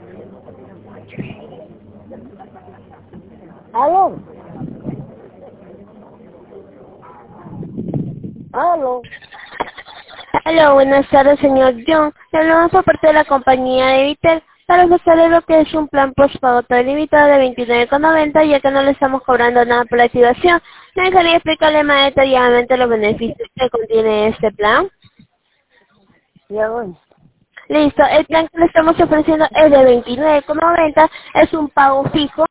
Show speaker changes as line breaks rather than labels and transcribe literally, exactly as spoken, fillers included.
¿Aló? ¿Aló?
Hola, buenas tardes, señor John. Le hablamos por parte de la compañía de Vitel para ofrecerle lo que es un plan postpago todo ilimitado de veintinueve con noventa, ya que no le estamos cobrando nada por la activación. Me dejaría explicarle más detalladamente los beneficios que contiene este plan.
Ya voy.
Listo, el plan que le estamos ofreciendo es de veintinueve con noventa, es un pago fijo.